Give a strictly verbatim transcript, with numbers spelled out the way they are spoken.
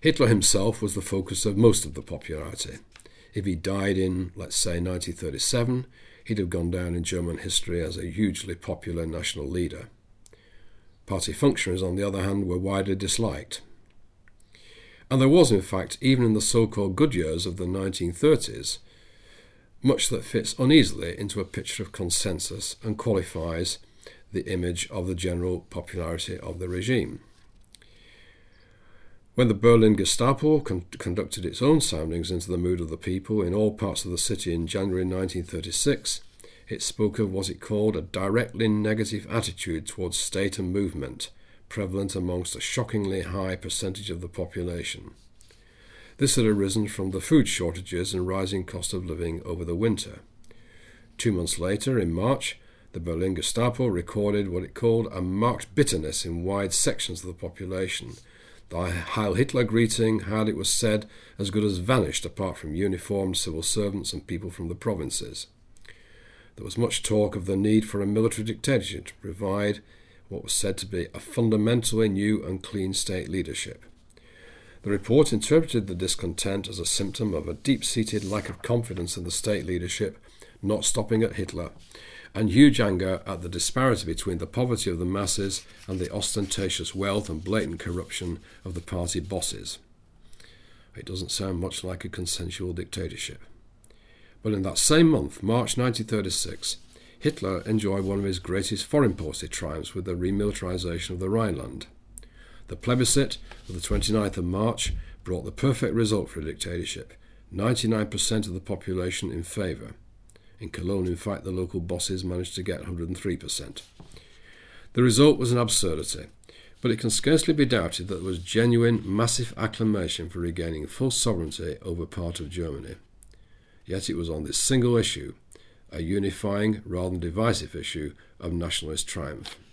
Hitler himself was the focus of most of the popularity. If he died in, let's say, nineteen thirty-seven, he'd have gone down in German history as a hugely popular national leader. Party functionaries, on the other hand, were widely disliked. And there was, in fact, even in the so-called good years of the nineteen thirties, much that fits uneasily into a picture of consensus and qualifies the image of the general popularity of the regime. When the Berlin Gestapo con- conducted its own soundings into the mood of the people in all parts of the city in January nineteen thirty-six, it spoke of what it called a directly negative attitude towards state and movement, prevalent amongst a shockingly high percentage of the population. This had arisen from the food shortages and rising cost of living over the winter. Two months later, in March, the Berlin Gestapo recorded what it called a marked bitterness in wide sections of the population. The Heil Hitler greeting had, it was said, as good as vanished apart from uniformed civil servants and people from the provinces. There was much talk of the need for a military dictatorship to provide what was said to be a fundamentally new and clean state leadership. The report interpreted the discontent as a symptom of a deep-seated lack of confidence in the state leadership, not stopping at Hitler, and huge anger at the disparity between the poverty of the masses and the ostentatious wealth and blatant corruption of the party bosses. It doesn't sound much like a consensual dictatorship. But in that same month, March nineteen thirty-six, Hitler enjoyed one of his greatest foreign policy triumphs with the remilitarization of the Rhineland. The plebiscite of the twenty-ninth of March brought the perfect result for a dictatorship, ninety-nine percent of the population in favour. In Cologne, in fact, the local bosses managed to get one hundred three percent. The result was an absurdity, but it can scarcely be doubted that there was genuine, massive acclamation for regaining full sovereignty over part of Germany. Yet it was on this single issue, a unifying rather than divisive issue, of nationalist triumph.